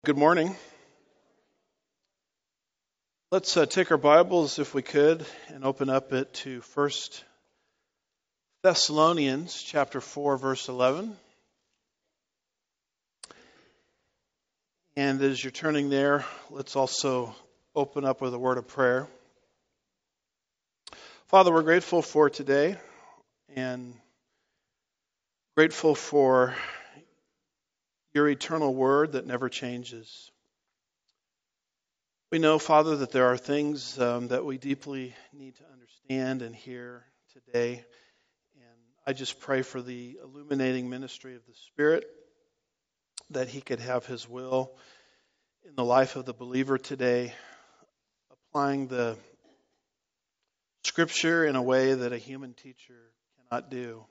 Good morning. Let's take our Bibles, if we could, and open up it to 1 Thessalonians chapter 4, verse 11. And as you're turning there, let's also open up with a word of prayer. Father, we're grateful for today and grateful for your eternal word that never changes. We know, Father, that there are things that we deeply need to understand and hear today. And I just pray for the illuminating ministry of the Spirit, that He could have His will in the life of the believer today, applying the Scripture in a way that a human teacher cannot do.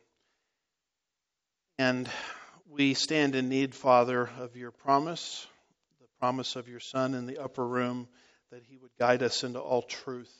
And we stand in need, Father, of your promise, the promise of your Son in the upper room, that He would guide us into all truth.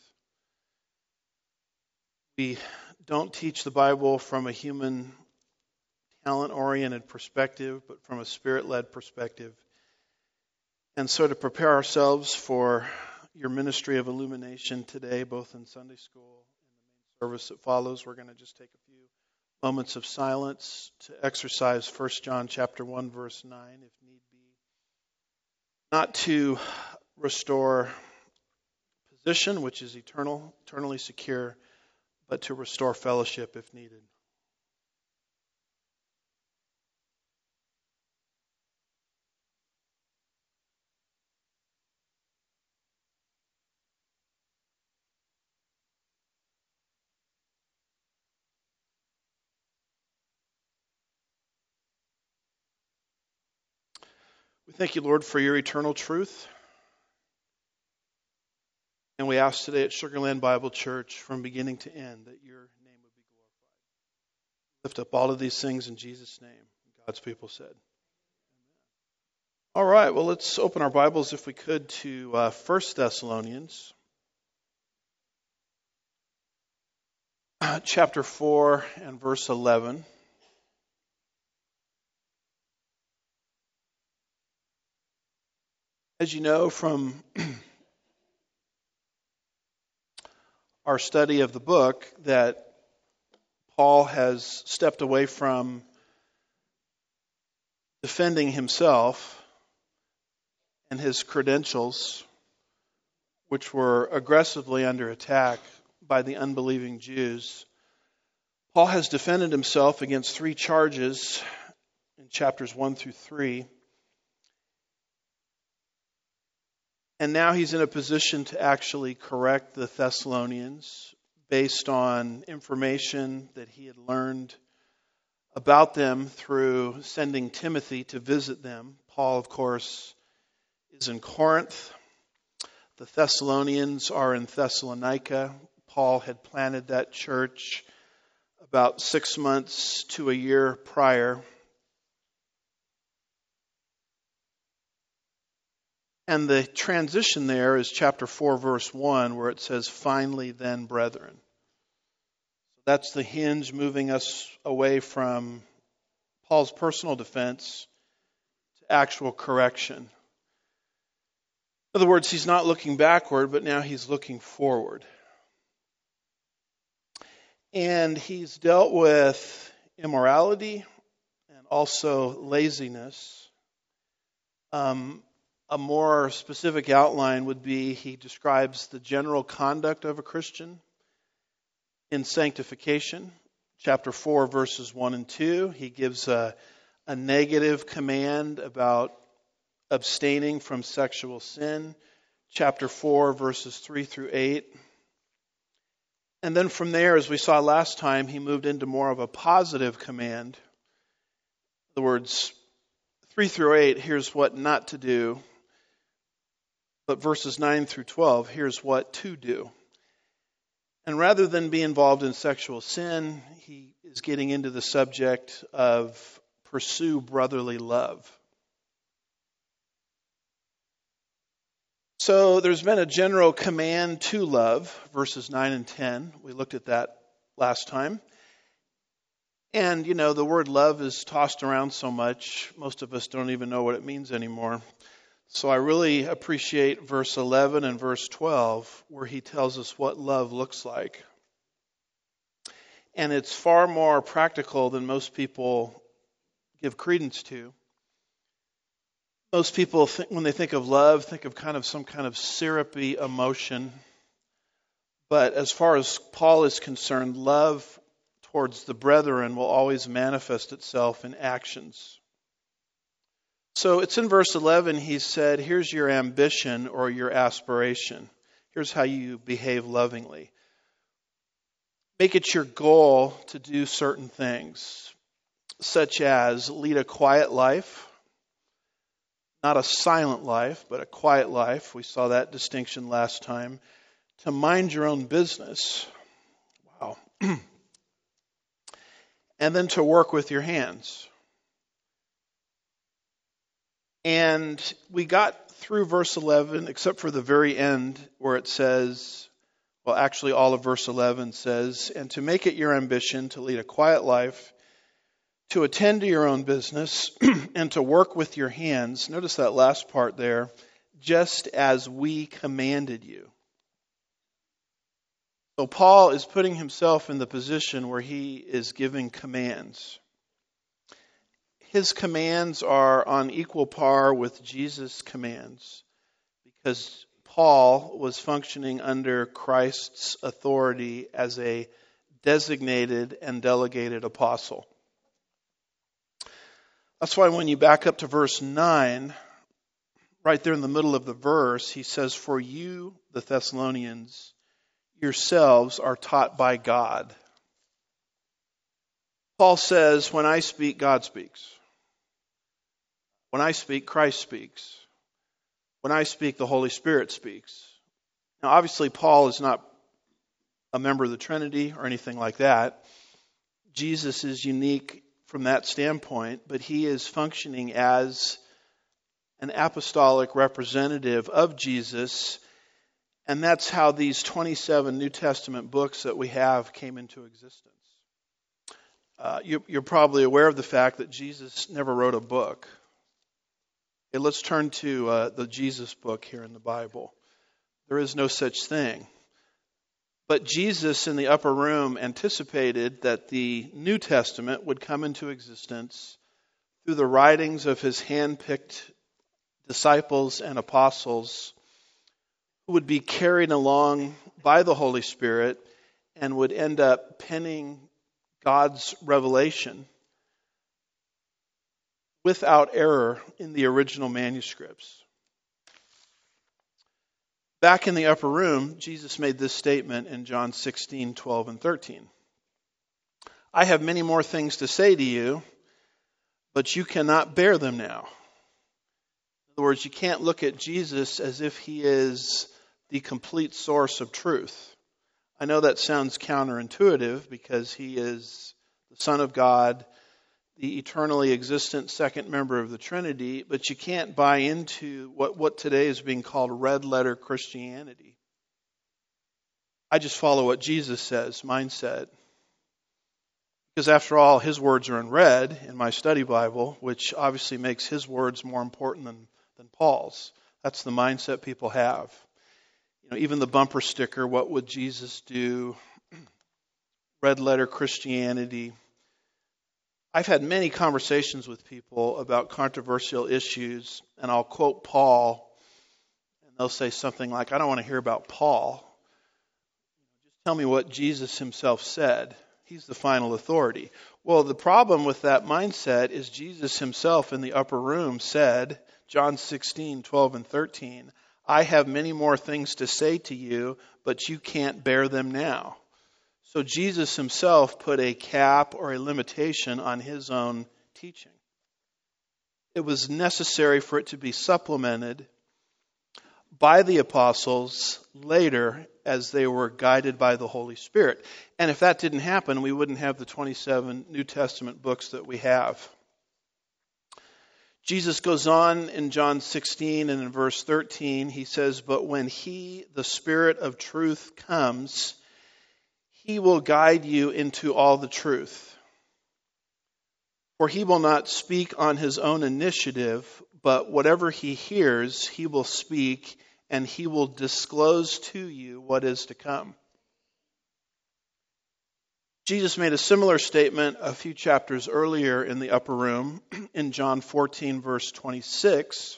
We don't teach the Bible from a human talent-oriented perspective, but from a Spirit-led perspective. And so to prepare ourselves for your ministry of illumination today, both in Sunday school and the main service that follows, we're going to just take a few moments of silence to exercise 1 John chapter 1, verse 9, if need be. Not to restore position, which is eternally secure, but to restore fellowship if needed. We thank you, Lord, for your eternal truth. And we ask today at Sugarland Bible Church, from beginning to end, that your name would be glorified. Lift up all of these things in Jesus' name. God's people said. Amen. All right, well, let's open our Bibles, if we could, to 1 Thessalonians chapter 4 and verse 11. As you know from our study of the book, that Paul has stepped away from defending himself and his credentials, which were aggressively under attack by the unbelieving Jews. Paul has defended himself against 3 charges in chapters 1 through 3. And now he's in a position to actually correct the Thessalonians based on information that he had learned about them through sending Timothy to visit them. Paul, of course, is in Corinth. The Thessalonians are in Thessalonica. Paul had planted that church about 6 months to a year prior. And the transition there is chapter 4, verse 1, where it says, "Finally then, brethren." So that's the hinge moving us away from Paul's personal defense to actual correction. In other words, he's not looking backward, but now he's looking forward. And he's dealt with immorality and also laziness. A more specific outline would be he describes the general conduct of a Christian in sanctification. Chapter 4, verses 1 and 2, he gives a negative command about abstaining from sexual sin. Chapter 4, verses 3 through 8. And then from there, as we saw last time, he moved into more of a positive command. In other words, 3 through 8, here's what not to do. But verses 9 through 12, here's what to do. And rather than be involved in sexual sin, he is getting into the subject of pursue brotherly love. So there's been a general command to love, verses 9 and 10. We looked at that last time. And, you know, the word love is tossed around so much, most of us don't even know what it means anymore. So I really appreciate verse 11 and verse 12 where he tells us what love looks like. And it's far more practical than most people give credence to. Most people, when they think of love, think of some kind of syrupy emotion. But as far as Paul is concerned, love towards the brethren will always manifest itself in actions. So it's in verse 11, he said, here's your ambition or your aspiration. Here's how you behave lovingly. Make it your goal to do certain things, such as lead a quiet life, not a silent life, but a quiet life. We saw that distinction last time. To mind your own business. Wow. And then to work with your hands. And we got through verse 11, except for the very end where it says, well, actually all of verse 11 says, and to make it your ambition to lead a quiet life, to attend to your own business, and to work with your hands. Notice that last part there, just as we commanded you. So Paul is putting himself in the position where he is giving commands. His commands are on equal par with Jesus' commands because Paul was functioning under Christ's authority as a designated and delegated apostle. That's why when you back up to verse 9, right there in the middle of the verse, he says, for you, the Thessalonians, yourselves are taught by God. Paul says, when I speak, God speaks. When I speak, Christ speaks. When I speak, the Holy Spirit speaks. Now, obviously, Paul is not a member of the Trinity or anything like that. Jesus is unique from that standpoint, but he is functioning as an apostolic representative of Jesus, and that's how these 27 New Testament books that we have came into existence. You're probably aware of the fact that Jesus never wrote a book. Okay, let's turn to the Jesus book here in the Bible. There is no such thing. But Jesus in the upper room anticipated that the New Testament would come into existence through the writings of his hand-picked disciples and apostles who would be carried along by the Holy Spirit and would end up penning God's revelation without error in the original manuscripts. Back in the upper room, Jesus made this statement in John 16, 12, and 13. I have many more things to say to you, but you cannot bear them now. In other words, you can't look at Jesus as if he is the complete source of truth. I know that sounds counterintuitive because he is the Son of God, the eternally existent second member of the Trinity, but you can't buy into what today is being called red letter Christianity. I just follow what Jesus says, mindset. Because after all, his words are in red in my study Bible, which obviously makes his words more important than Paul's. That's the mindset people have. You know, even the bumper sticker, what would Jesus do? Red letter Christianity. I've had many conversations with people about controversial issues, and I'll quote Paul, and they'll say something like, I don't want to hear about Paul. Just tell me what Jesus himself said. He's the final authority. Well, the problem with that mindset is Jesus himself in the upper room said, John 16, 12, and 13, I have many more things to say to you, but you can't bear them now. So Jesus himself put a cap or a limitation on his own teaching. It was necessary for it to be supplemented by the apostles later as they were guided by the Holy Spirit. And if that didn't happen, we wouldn't have the 27 New Testament books that we have. Jesus goes on in John 16 and in verse 13, he says, but when he, the Spirit of truth, comes, he will guide you into all the truth. For he will not speak on his own initiative, but whatever he hears, he will speak, and he will disclose to you what is to come. Jesus made a similar statement a few chapters earlier in the upper room, in John 14, verse 26,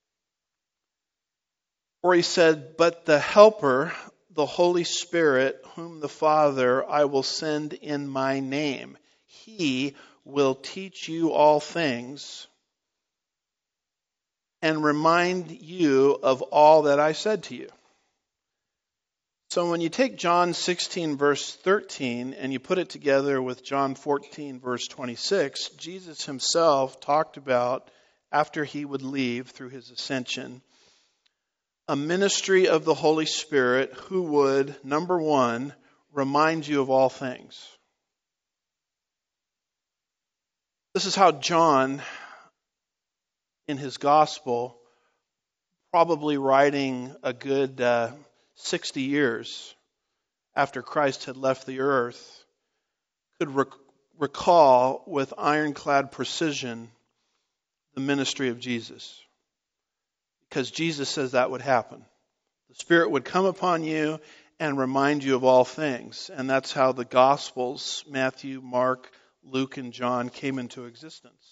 where he said, "But the Helper, the Holy Spirit, whom the Father I will send in my name, he will teach you all things and remind you of all that I said to you." So when you take John 16, verse 13, and you put it together with John 14, verse 26, Jesus himself talked about, after he would leave through his ascension, a ministry of the Holy Spirit who would, number one, remind you of all things. This is how John, in his gospel, probably writing a good 60 years after Christ had left the earth, could recall with ironclad precision the ministry of Jesus. Because Jesus says that would happen. The Spirit would come upon you and remind you of all things. And that's how the Gospels, Matthew, Mark, Luke, and John, came into existence.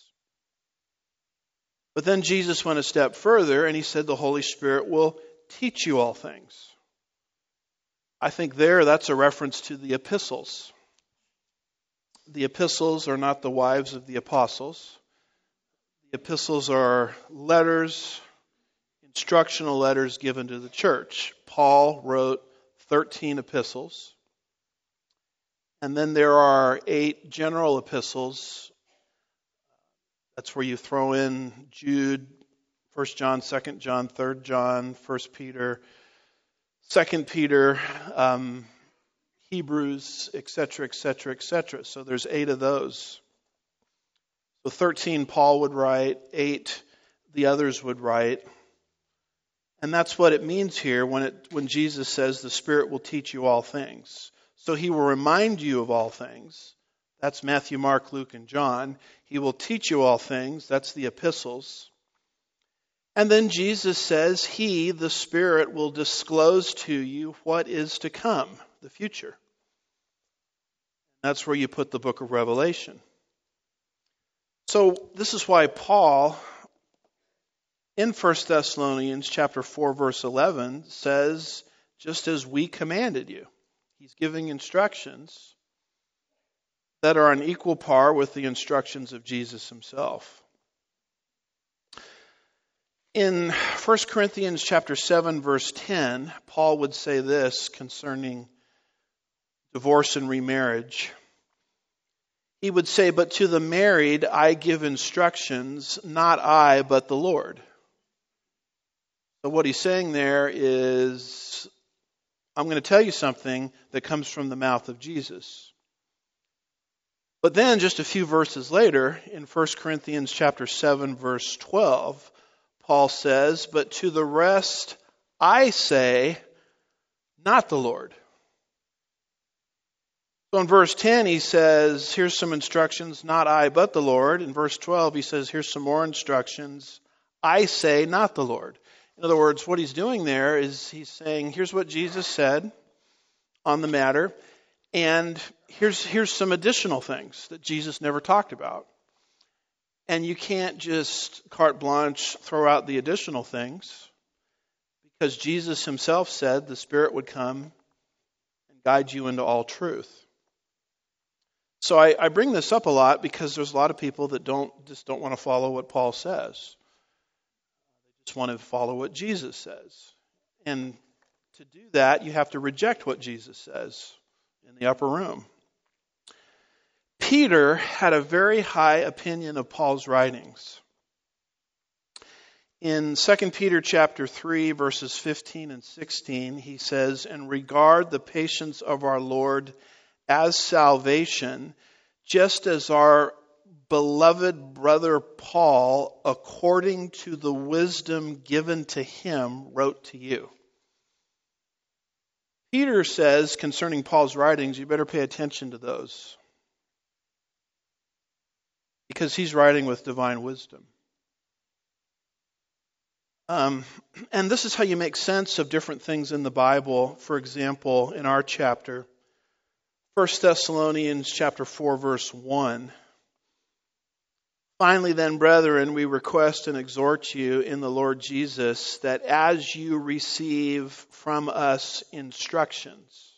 But then Jesus went a step further and he said the Holy Spirit will teach you all things. I think that's a reference to the epistles. The epistles are not the wives of the apostles. The epistles are letters, instructional letters given to the church. Paul wrote 13 epistles. And then there are 8 general epistles. That's where you throw in Jude, 1 John, 2 John, 3 John, 1 Peter, 2 Peter, Hebrews, etc., etc., etc. So there's 8 of those. So 13 Paul would write, 8 the others would write. And that's what it means here when Jesus says the Spirit will teach you all things. So he will remind you of all things. That's Matthew, Mark, Luke, and John. He will teach you all things. That's the epistles. And then Jesus says he, the Spirit, will disclose to you what is to come, the future. That's where you put the book of Revelation. So this is why Paul, in 1 Thessalonians chapter 4, verse 11, says, just as we commanded you. He's giving instructions that are on equal par with the instructions of Jesus himself. In 1 Corinthians chapter 7, verse 10, Paul would say this concerning divorce and remarriage. He would say, "But to the married I give instructions, not I, but the Lord." So what he's saying there is, I'm going to tell you something that comes from the mouth of Jesus. But then just a few verses later, in 1 Corinthians chapter 7, verse 12, Paul says, "But to the rest I say, not the Lord." So in verse 10 he says, here's some instructions, not I, but the Lord. In verse 12 he says, here's some more instructions, I say, not the Lord. In other words, what he's doing there is he's saying, here's what Jesus said on the matter, and here's some additional things that Jesus never talked about. And you can't just carte blanche throw out the additional things, because Jesus himself said the Spirit would come and guide you into all truth. So I bring this up a lot because there's a lot of people that don't want to follow what Paul says. They just want to follow what Jesus says. And to do that, you have to reject what Jesus says in the upper room. Peter had a very high opinion of Paul's writings. In 2 Peter chapter 3, verses 15 and 16, he says, "And regard the patience of our Lord as salvation, just as our beloved brother Paul, according to the wisdom given to him, wrote to you." Peter says concerning Paul's writings, you better pay attention to those, because he's writing with divine wisdom. And this is how you make sense of different things in the Bible. For example, in our chapter, 1 Thessalonians chapter 4, verse 1. Finally then, brethren, we request and exhort you in the Lord Jesus that as you receive from us instructions.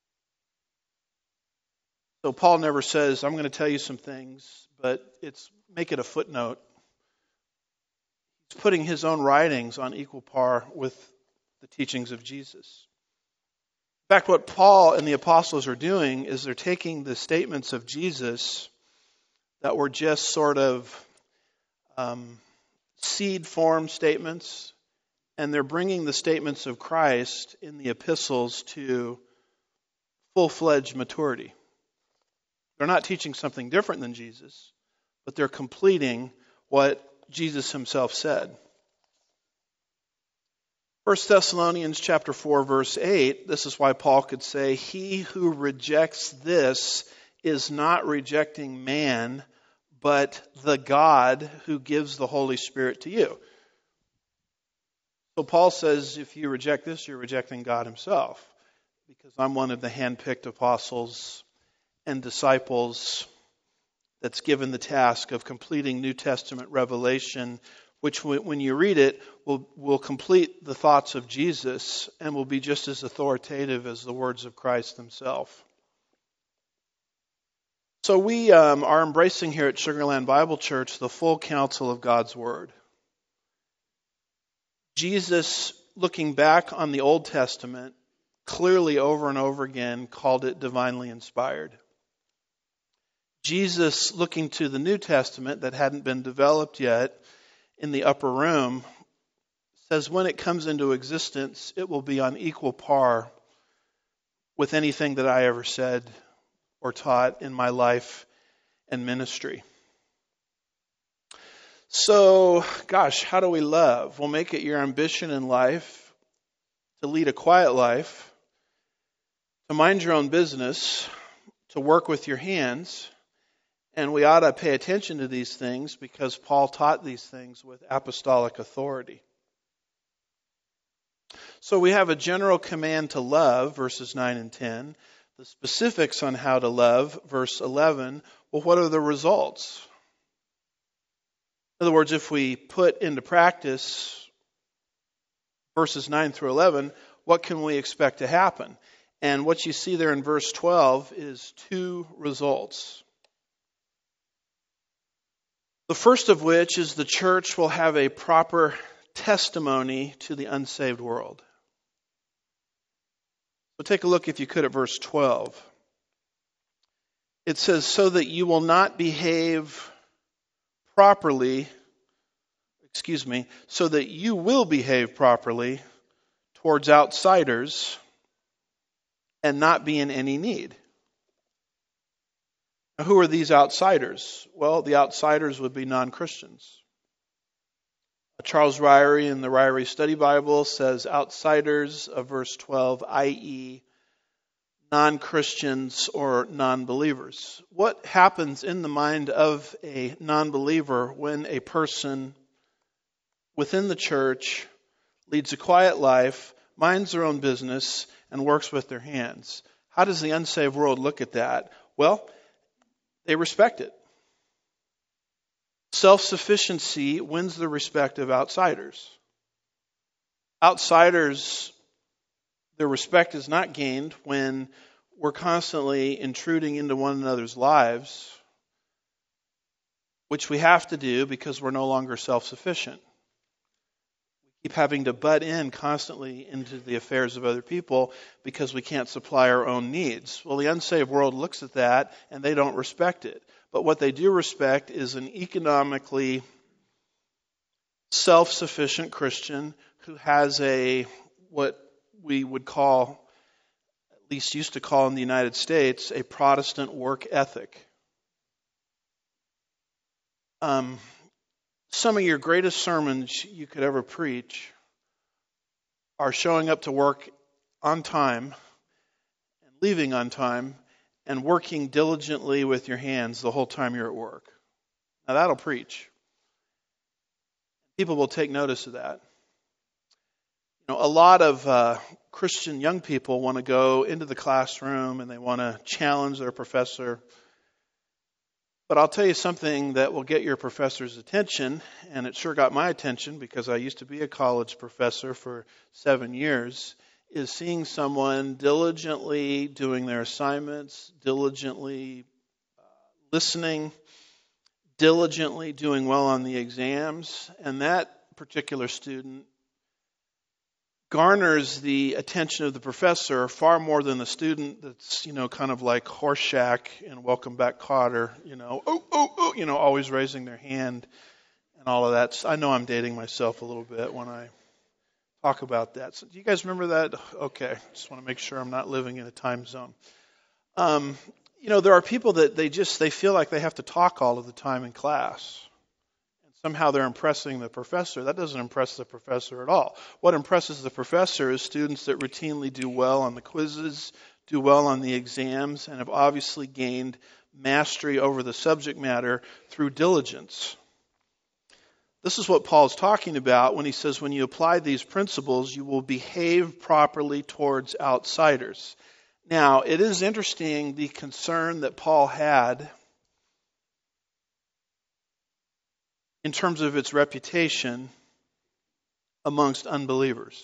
So Paul never says, I'm going to tell you some things, but make it a footnote. He's putting his own writings on equal par with the teachings of Jesus. In fact, what Paul and the apostles are doing is they're taking the statements of Jesus that were just sort of seed form statements, and they're bringing the statements of Christ in the epistles to full-fledged maturity. They're not teaching something different than Jesus, but they're completing what Jesus himself said. 1 Thessalonians chapter 4, verse 8, this is why Paul could say, he who rejects this is not rejecting man, but the God who gives the Holy Spirit to you. So Paul says, if you reject this, you're rejecting God himself, because I'm one of the handpicked apostles and disciples that's given the task of completing New Testament revelation, which when you read it will complete the thoughts of Jesus and will be just as authoritative as the words of Christ himself. So we are embracing here at Sugarland Bible Church the full counsel of God's Word. Jesus, looking back on the Old Testament, clearly over and over again called it divinely inspired. Jesus, looking to the New Testament that hadn't been developed yet in the upper room, says when it comes into existence, it will be on equal par with anything that I ever said or taught in my life and ministry. So, how do we love? Well, make it your ambition in life to lead a quiet life, to mind your own business, to work with your hands. And we ought to pay attention to these things because Paul taught these things with apostolic authority. So we have a general command to love, verses 9 and 10. The specifics on how to love, verse 11. Well, what are the results? In other words, if we put into practice verses 9 through 11, what can we expect to happen? And what you see there in verse 12 is two results. The first of which is the church will have a proper testimony to the unsaved world. So take a look, if you could, at verse 12. It says, so that you will not behave properly, so that you will behave properly towards outsiders and not be in any need. Now, who are these outsiders? Well, the outsiders would be non-Christians. Charles Ryrie in the Ryrie Study Bible says outsiders of verse 12, i.e., non-Christians or non-believers. What happens in the mind of a non-believer when a person within the church leads a quiet life, minds their own business, and works with their hands? How does the unsaved world look at that? Well, they respect it. Self-sufficiency wins the respect of outsiders. Outsiders, their respect is not gained when we're constantly intruding into one another's lives, which we have to do because we're no longer self-sufficient. We keep having to butt in constantly into the affairs of other people because we can't supply our own needs. Well, the unsaved world looks at that and they don't respect it. But what they do respect is an economically self-sufficient Christian who has what we would call, at least used to call in the United States, a Protestant work ethic. Some of your greatest sermons you could ever preach are showing up to work on time and leaving on time and working diligently with your hands the whole time you're at work. Now that'll preach. People will take notice of that. A lot of Christian young people want to go into the classroom and they want to challenge their professor. But I'll tell you something that will get your professor's attention, and it sure got my attention because I used to be a college professor for 7 years, is seeing someone diligently doing their assignments, diligently listening, diligently doing well on the exams, and that particular student garners the attention of the professor far more than the student that's, kind of like Horseshack and Welcome Back, Kotter, always raising their hand and all of that. I know I'm dating myself a little bit when I talk about that. So do you guys remember that? Okay, just want to make sure I'm not living in a time zone. There are people that they feel like they have to talk all of the time in class. Somehow they're impressing the professor. That doesn't impress the professor at all. What impresses the professor is students that routinely do well on the quizzes, do well on the exams, and have obviously gained mastery over the subject matter through diligence. This is what Paul's talking about when he says, when you apply these principles, you will behave properly towards outsiders. Now, it is interesting the concern that Paul had in terms of its reputation amongst unbelievers.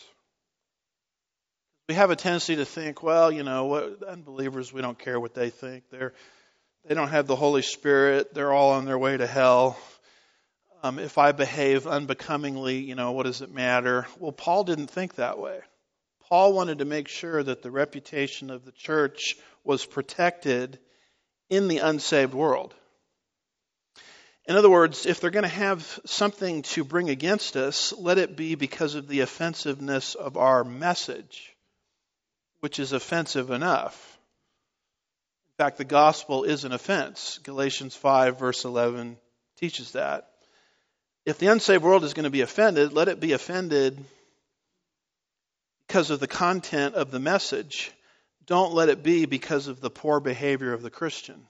We have a tendency to think, what unbelievers, we don't care what they think. They don't have the Holy Spirit. They're all on their way to hell. If I behave unbecomingly, what does it matter? Well, Paul didn't think that way. Paul wanted to make sure that the reputation of the church was protected in the unsaved world. In other words, if they're going to have something to bring against us, let it be because of the offensiveness of our message, which is offensive enough. In fact, the gospel is an offense. Galatians 5, verse 11 teaches that. If the unsaved world is going to be offended, let it be offended because of the content of the message. Don't let it be because of the poor behavior of the Christian.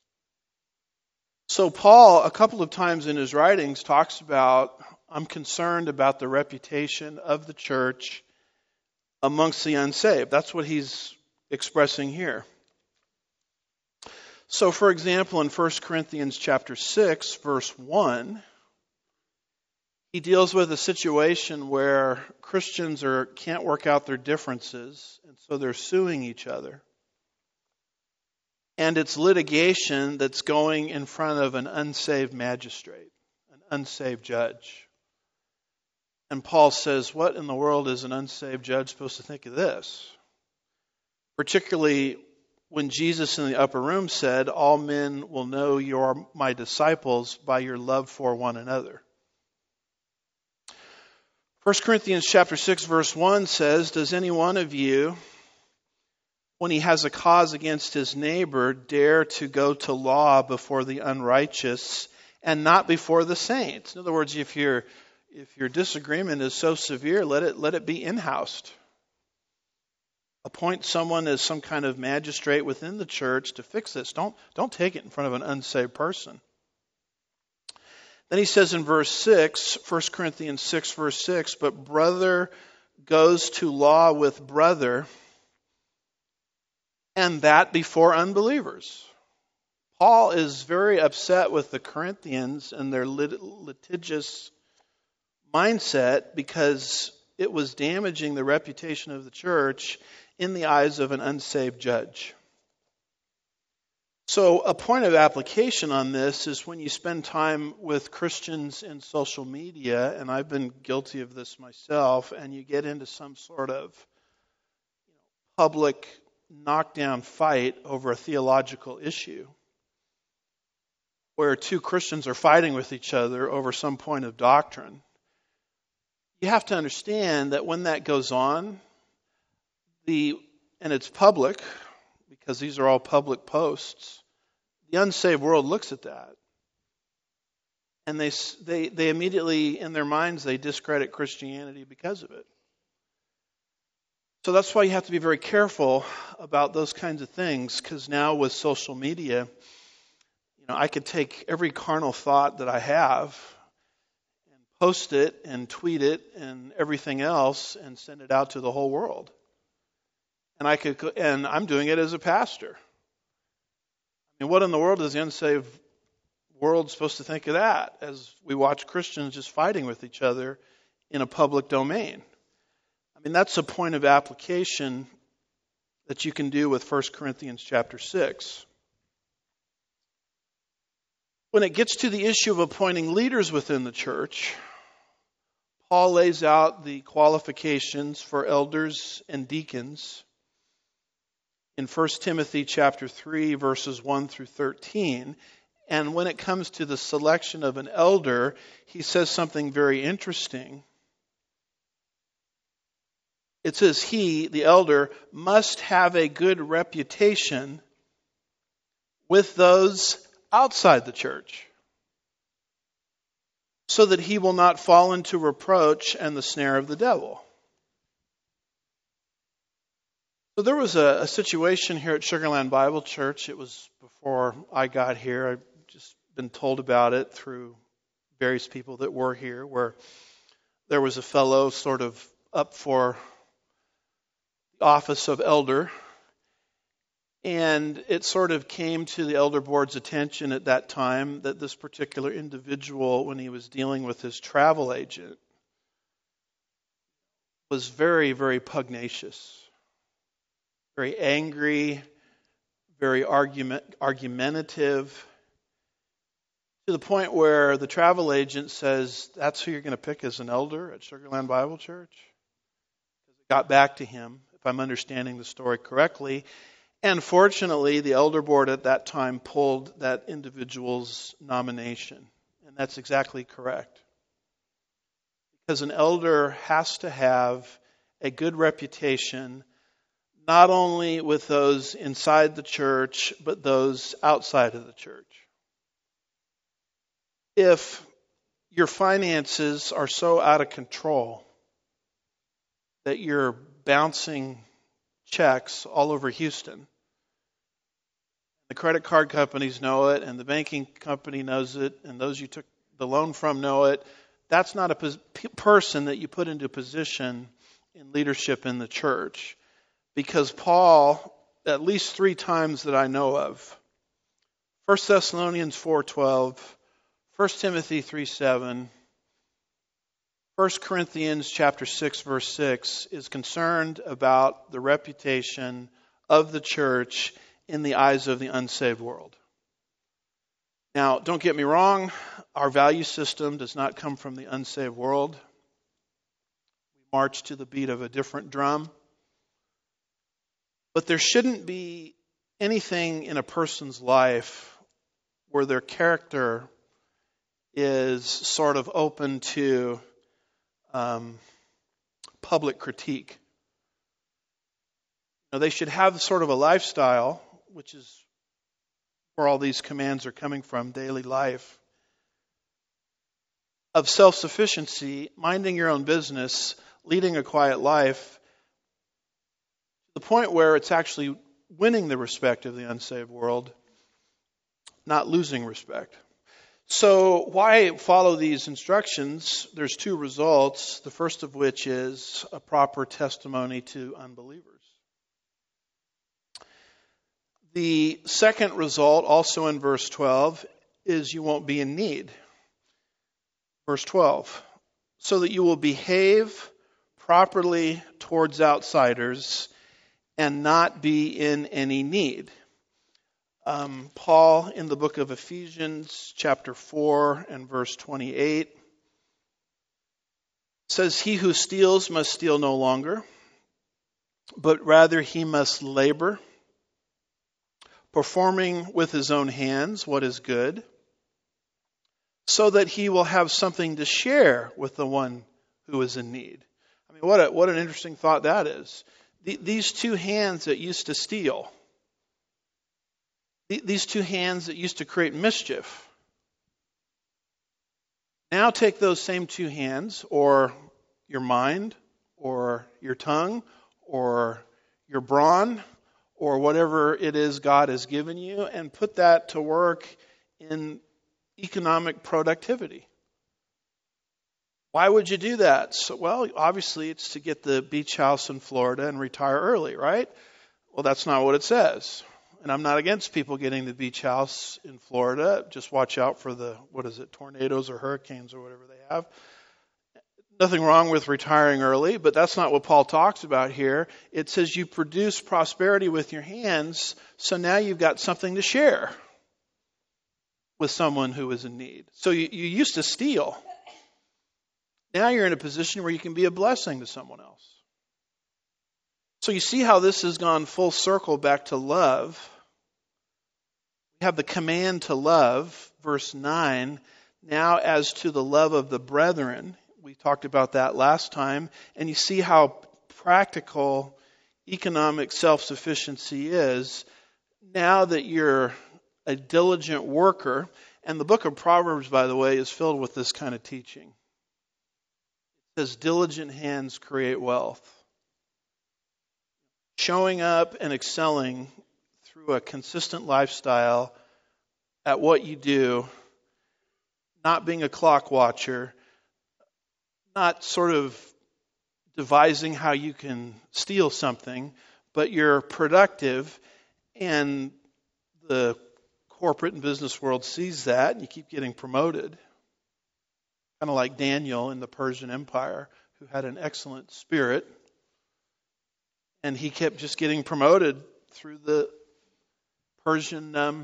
So Paul, a couple of times in his writings, talks about, I'm concerned about the reputation of the church amongst the unsaved. That's what he's expressing here. So, for example, in 1 Corinthians chapter 6, verse 1, he deals with a situation where Christians can't work out their differences, and so they're suing each other. And it's litigation that's going in front of an unsaved magistrate, an unsaved judge. And Paul says, what in the world is an unsaved judge supposed to think of this? Particularly when Jesus in the upper room said, all men will know you are my disciples by your love for one another. 1 Corinthians chapter 6, verse 1 says, does any one of you, when he has a cause against his neighbor, dare to go to law before the unrighteous and not before the saints? In other words, if your disagreement is so severe, let it be in-housed. Appoint someone as some kind of magistrate within the church to fix this. Don't take it in front of an unsaved person. Then he says in verse 6, 1 Corinthians 6, verse 6, but brother goes to law with brother, and that before unbelievers. Paul is very upset with the Corinthians and their litigious mindset because it was damaging the reputation of the church in the eyes of an unsaved judge. So a point of application on this is when you spend time with Christians in social media, and I've been guilty of this myself, and you get into some sort of public knockdown fight over a theological issue where two Christians are fighting with each other over some point of doctrine. You have to understand that when that goes on, and it's public, because these are all public posts, the unsaved world looks at that. And they immediately, in their minds, they discredit Christianity because of it. So that's why you have to be very careful about those kinds of things, because now with social media, I could take every carnal thought that I have and post it and tweet it and everything else and send it out to the whole world. And I'm doing it as a pastor. I mean, what in the world is the unsaved world supposed to think of that as we watch Christians just fighting with each other in a public domain? I mean, that's a point of application that you can do with 1 Corinthians chapter 6. When it gets to the issue of appointing leaders within the church, Paul lays out the qualifications for elders and deacons in 1 Timothy chapter 3, verses 1 through 13. And when it comes to the selection of an elder, he says something very interesting. It says he, the elder, must have a good reputation with those outside the church, so that he will not fall into reproach and the snare of the devil. So there was a situation here at Sugarland Bible Church. It was before I got here. I've just been told about it through various people that were here, where there was a fellow sort of up for the office of elder. And it sort of came to the elder board's attention at that time that this particular individual, when he was dealing with his travel agent, was very, very pugnacious, very angry, very argumentative, to the point where the travel agent says, "That's who you're going to pick as an elder at Sugarland Bible Church?" Because it got back to him, if I'm understanding the story correctly. And fortunately, the elder board at that time pulled that individual's nomination. And that's exactly correct. Because an elder has to have a good reputation, not only with those inside the church, but those outside of the church. If your finances are so out of control that you're bouncing checks all over Houston, the credit card companies know it, and the banking company knows it, and those you took the loan from know it, that's not a person that you put into a position in leadership in the church. Because Paul, at least 3 times that I know of, 1 Thessalonians 4:12, 1 Timothy 3:7, 1 Corinthians chapter 6, verse 6, is concerned about the reputation of the church in the eyes of the unsaved world. Now, don't get me wrong, our value system does not come from the unsaved world. We march to the beat of a different drum. But there shouldn't be anything in a person's life where their character is sort of open to public critique. Now, they should have sort of a lifestyle, which is where all these commands are coming from, daily life, of self-sufficiency, minding your own business, leading a quiet life, to the point where it's actually winning the respect of the unsaved world, not losing respect. So why follow these instructions? There's 2 results, the first of which is a proper testimony to unbelievers. The second result, also in verse 12, is you won't be in need. Verse 12, so that you will behave properly towards outsiders and not be in any need. Paul, in the book of Ephesians, chapter 4 and verse 28, says, "He who steals must steal no longer, but rather he must labor, performing with his own hands what is good, so that he will have something to share with the one who is in need." I mean, what an interesting thought that is. These 2 hands that used to steal, these 2 hands that used to create mischief, now take those same 2 hands, or your mind, or your tongue, or your brawn, or whatever it is God has given you, and put that to work in economic productivity. Why would you do that? So, well, obviously it's to get the beach house in Florida and retire early, right? Well, that's not what it says. And I'm not against people getting the beach house in Florida. Just watch out for the, tornadoes or hurricanes or whatever they have. Nothing wrong with retiring early, but that's not what Paul talks about here. It says you produce prosperity with your hands, so now you've got something to share with someone who is in need. So you used to steal. Now you're in a position where you can be a blessing to someone else. So you see how this has gone full circle back to love. We have the command to love, verse 9. Now as to the love of the brethren, we talked about that last time, and you see how practical economic self-sufficiency is now that you're a diligent worker. And the book of Proverbs, by the way, is filled with this kind of teaching. It says, diligent hands create wealth. Showing up and excelling through a consistent lifestyle at what you do, not being a clock watcher, not sort of devising how you can steal something, but you're productive, and the corporate and business world sees that, and you keep getting promoted. Kind of like Daniel in the Persian Empire, who had an excellent spirit, and he kept just getting promoted through the Persian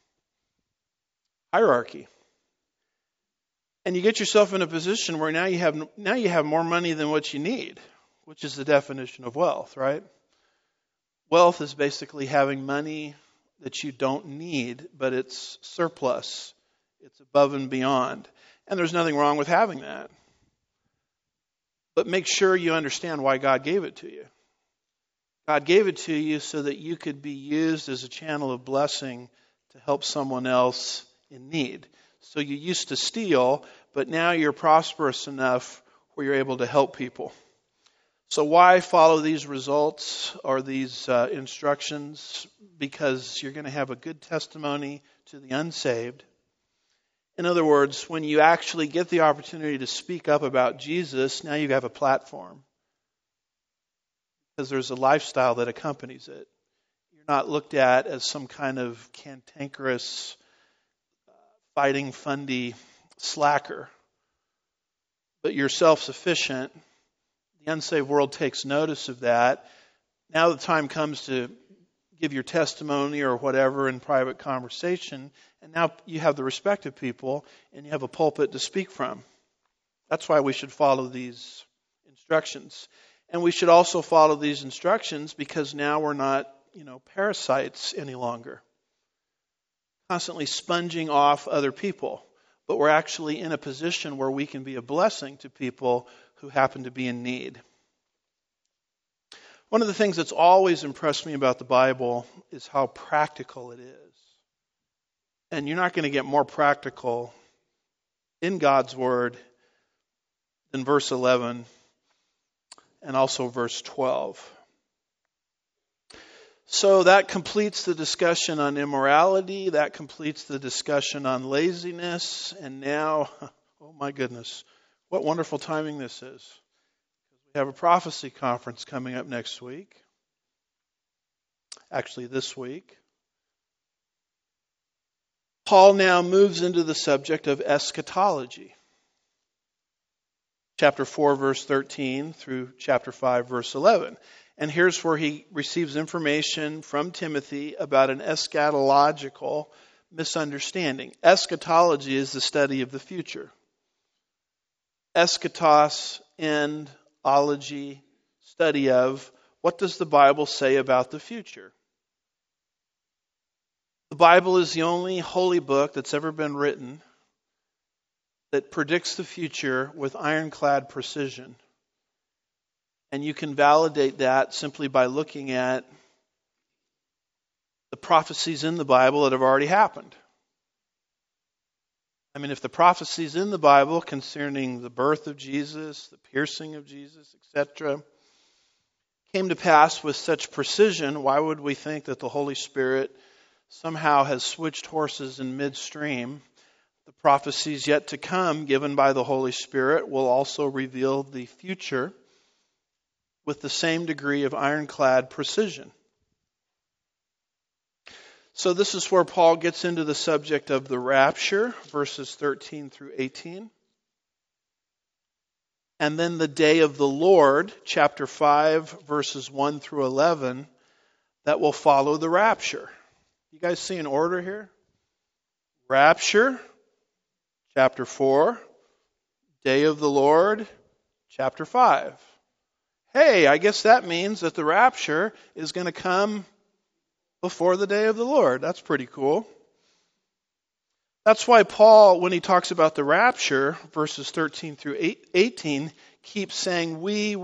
hierarchy. And you get yourself in a position where now you have more money than what you need, which is the definition of wealth, right? Wealth is basically having money that you don't need, but it's surplus. It's above and beyond. And there's nothing wrong with having that. But make sure you understand why God gave it to you. God gave it to you so that you could be used as a channel of blessing to help someone else in need. So you used to steal, but now you're prosperous enough where you're able to help people. So why follow these results or these instructions? Because you're going to have a good testimony to the unsaved. In other words, when you actually get the opportunity to speak up about Jesus, now you have a platform. Because there's a lifestyle that accompanies it. You're not looked at as some kind of cantankerous, fighting fundy slacker. But you're self-sufficient. The unsaved world takes notice of that. Now the time comes to give your testimony or whatever in private conversation, and now you have the respect of people, and you have a pulpit to speak from. That's why we should follow these instructions. And we should also follow these instructions because now we're not, parasites any longer. Constantly sponging off other people. But we're actually in a position where we can be a blessing to people who happen to be in need. One of the things that's always impressed me about the Bible is how practical it is. And you're not going to get more practical in God's Word than verse 11 and also verse 12. So that completes the discussion on immorality. That completes the discussion on laziness. And now, oh my goodness, what wonderful timing this is. We have a prophecy conference coming up next week. Actually, this week. Paul now moves into the subject of eschatology. Chapter 4, verse 13 through chapter 5, verse 11. And here's where he receives information from Timothy about an eschatological misunderstanding. Eschatology is the study of the future. Eschatos, end, ology, study of. What does the Bible say about the future? The Bible is the only holy book that's ever been written that predicts the future with ironclad precision. And you can validate that simply by looking at the prophecies in the Bible that have already happened. I mean, if the prophecies in the Bible concerning the birth of Jesus, the piercing of Jesus, etc., came to pass with such precision, why would we think that the Holy Spirit somehow has switched horses in midstream, The prophecies yet to come, given by the Holy Spirit, will also reveal the future with the same degree of ironclad precision. So this is where Paul gets into the subject of the rapture, verses 13 through 18. And then the day of the Lord, chapter 5, verses 1 through 11, that will follow the rapture. You guys see an order here? Rapture, chapter 4. Day of the Lord, chapter 5. Hey, I guess that means that the rapture is going to come before the day of the Lord. That's pretty cool. That's why Paul, when he talks about the rapture, verses 13 through 18, keeps saying we.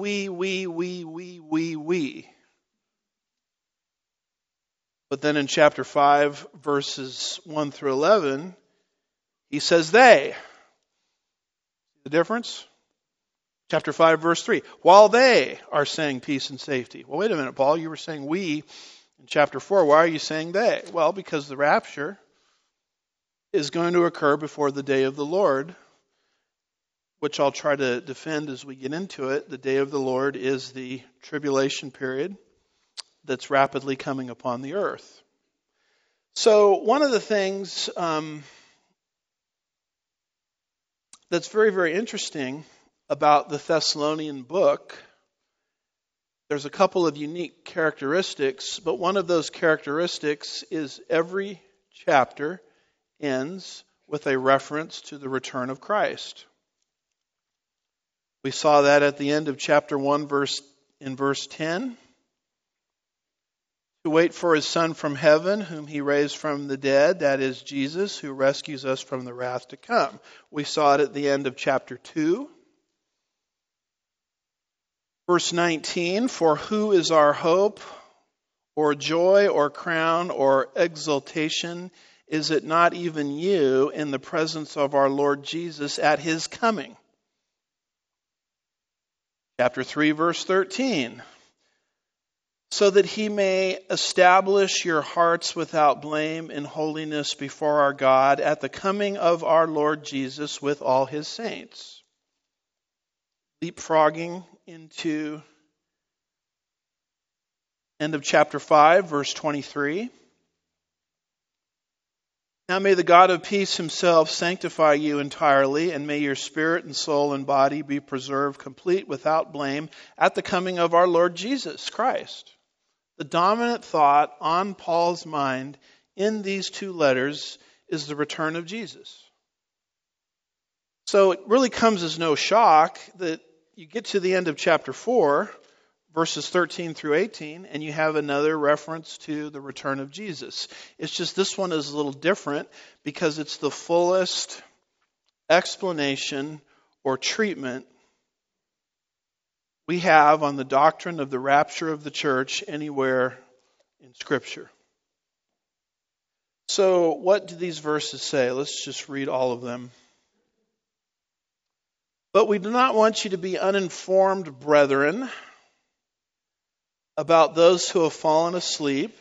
But then in chapter 5, verses 1 through 11, he says they. The difference? Chapter 5, verse 3. While they are saying peace and safety. Well, wait a minute, Paul. You were saying we in chapter 4. Why are you saying they? Well, because the rapture is going to occur before the day of the Lord, which I'll try to defend as we get into it. The day of the Lord is the tribulation period that's rapidly coming upon the earth. So one of the things that's very, very interesting about the Thessalonian book, there's a couple of unique characteristics, but one of those characteristics is every chapter ends with a reference to the return of Christ. We saw that at the end of chapter 1, verse 10. To wait for his Son from heaven, whom he raised from the dead, that is Jesus, who rescues us from the wrath to come. We saw it at the end of chapter 2. Verse 19, for who is our hope, or joy, or crown, or exultation? Is it not even you in the presence of our Lord Jesus at his coming? Chapter 3, verse 13. So that he may establish your hearts without blame in holiness before our God at the coming of our Lord Jesus with all his saints. Leapfrogging into end of chapter 5, verse 23. Now may the God of peace himself sanctify you entirely, and may your spirit and soul and body be preserved complete without blame at the coming of our Lord Jesus Christ. The dominant thought on Paul's mind in these two letters is the return of Jesus. So it really comes as no shock that you get to the end of chapter 4, verses 13 through 18, and you have another reference to the return of Jesus. It's just this one is a little different because it's the fullest explanation or treatment we have on the doctrine of the rapture of the church anywhere in Scripture. So what do these verses say? Let's just read all of them. But we do not want you to be uninformed, brethren, about those who have fallen asleep,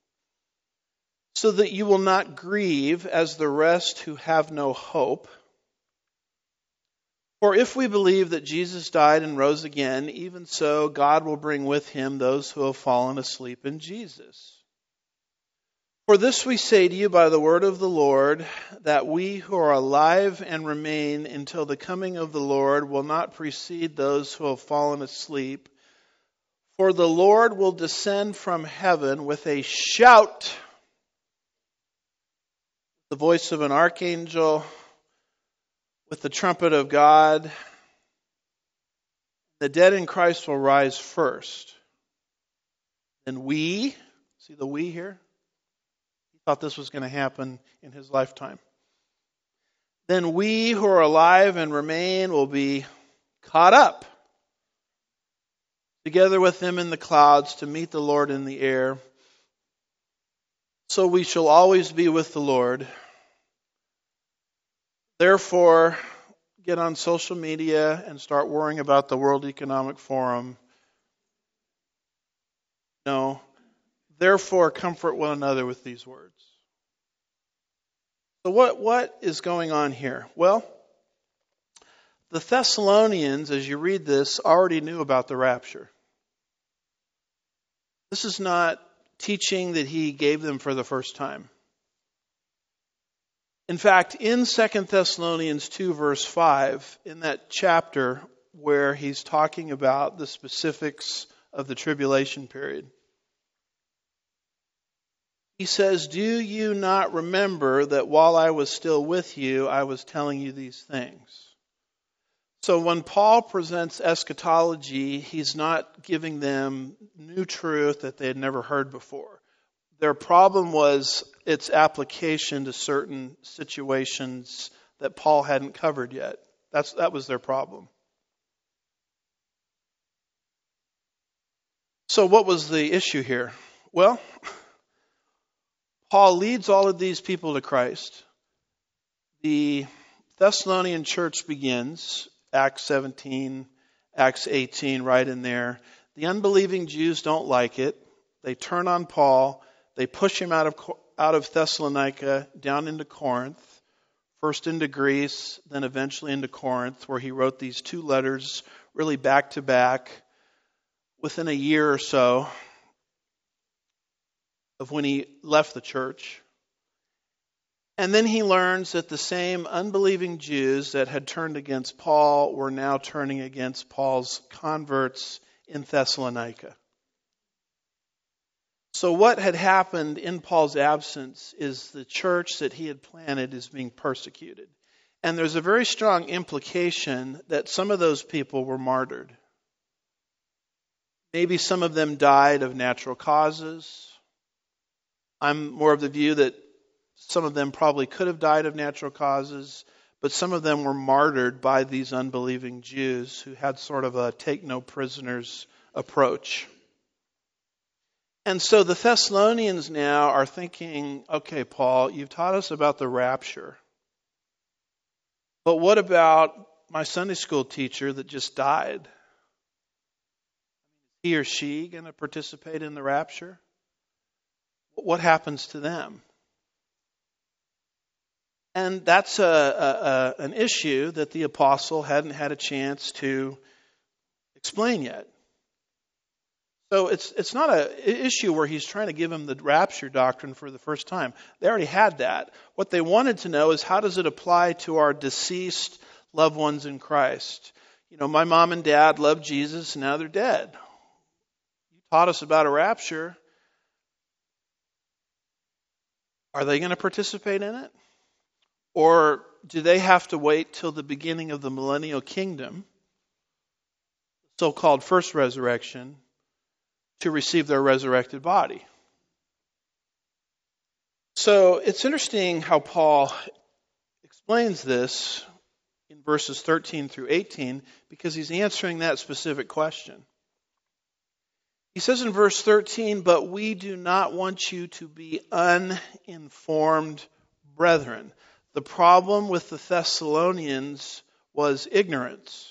so that you will not grieve as the rest who have no hope. For if we believe that Jesus died and rose again, even so God will bring with him those who have fallen asleep in Jesus. For this we say to you by the word of the Lord, that we who are alive and remain until the coming of the Lord will not precede those who have fallen asleep. For the Lord will descend from heaven with a shout, the voice of an archangel, with the trumpet of God. The dead in Christ will rise first. Then we, see the we here? He thought this was going to happen in his lifetime. Then we who are alive and remain will be caught up together with them in the clouds to meet the Lord in the air. So we shall always be with the Lord. Therefore, get on social media and start worrying about the World Economic Forum. No. Therefore, comfort one another with these words. So what is going on here? Well, the Thessalonians, as you read this, already knew about the rapture. This is not teaching that he gave them for the first time. In fact, in 2 Thessalonians 2, verse 5, in that chapter where he's talking about the specifics of the tribulation period, he says, "Do you not remember that while I was still with you, I was telling you these things?" So when Paul presents eschatology, he's not giving them new truth that they had never heard before. Their problem was its application to certain situations that Paul hadn't covered yet. That was their problem. So what was the issue here? Well, Paul leads all of these people to Christ. The Thessalonian church begins, Acts 17, Acts 18, right in there. The unbelieving Jews don't like it. They turn on Paul. They push him out of Thessalonica down into Corinth, first into Greece, then eventually into Corinth, where he wrote these 2 letters, really back to back, within a year or so of when he left the church. And then he learns that the same unbelieving Jews that had turned against Paul were now turning against Paul's converts in Thessalonica. So what had happened in Paul's absence is the church that he had planted is being persecuted. And there's a very strong implication that some of those people were martyred. Maybe some of them died of natural causes. I'm more of the view that some of them probably could have died of natural causes, but some of them were martyred by these unbelieving Jews who had sort of a take no prisoners approach. And so the Thessalonians now are thinking, okay, Paul, you've taught us about the rapture, but what about my Sunday school teacher that just died? He or she going to participate in the rapture? What happens to them? And that's an issue that the apostle hadn't had a chance to explain yet. So it's not an issue where he's trying to give them the rapture doctrine for the first time. They already had that. What they wanted to know is, how does it apply to our deceased loved ones in Christ? You know, my mom and dad loved Jesus, and now they're dead. You taught us about a rapture. Are they going to participate in it? Or do they have to wait till the beginning of the millennial kingdom, so-called first resurrection, to receive their resurrected body? So it's interesting how Paul explains this in verses 13 through 18, because he's answering that specific question. He says in verse 13, "But we do not want you to be uninformed brethren." The problem with the Thessalonians was ignorance.